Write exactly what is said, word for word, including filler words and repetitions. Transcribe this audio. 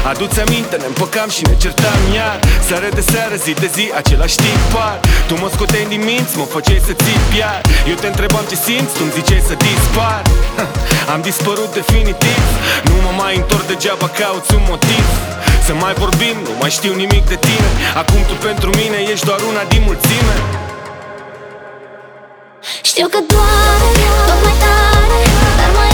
Adu-ți aminte, ne împăcam și ne certam iar. Seară de seară, zi de zi, același tipar. Tu mă scoteai din minți, mă făceai să țip iar. Eu te întrebam ce simți, tu-mi ziceai să dispar. Am dispărut definitiv, nu mă mai întorc, degeaba cauți un motiv să mai vorbim, nu mai știu nimic de tine. Acum tu pentru mine ești doar una din mulțime. Știu că doare tot mai tare, dar mai